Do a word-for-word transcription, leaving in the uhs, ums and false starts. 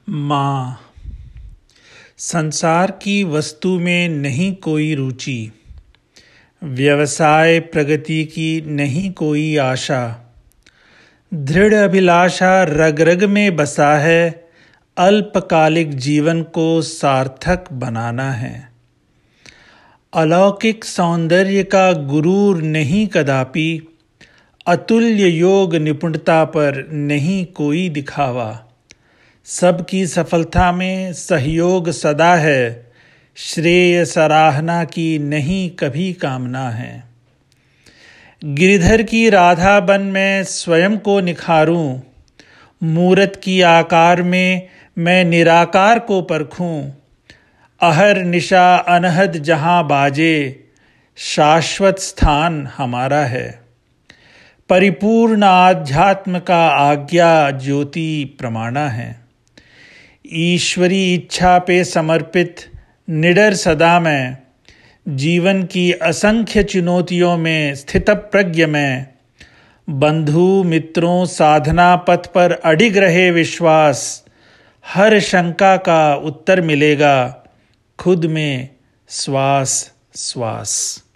माँ। संसार की वस्तु में नहीं कोई रुचि, व्यवसाय प्रगति की नहीं कोई आशा। दृढ़ अभिलाषा रग रग में बसा है, अल्पकालिक जीवन को सार्थक बनाना है। अलौकिक सौंदर्य का गुरूर नहीं कदापि, अतुल्य योग निपुणता पर नहीं कोई दिखावा। सबकी सफलता में सहयोग सदा है, श्रेय सराहना की नहीं कभी कामना है। गिरिधर की राधा बन मैं स्वयं को निखारूं, मूरत की आकार में मैं निराकार को परखूं। अहर निशा अनहद जहां बाजे, शाश्वत स्थान हमारा है। परिपूर्ण आध्यात्म का आज्ञा ज्योति प्रमाणा है। ईश्वरी इच्छा पे समर्पित निडर सदा मैं, जीवन की असंख्य चुनौतियों में स्थित प्रज्ञ मैं। बंधु मित्रों साधना पथ पर अडिग रहे विश्वास, हर शंका का उत्तर मिलेगा खुद में श्वास श्वास।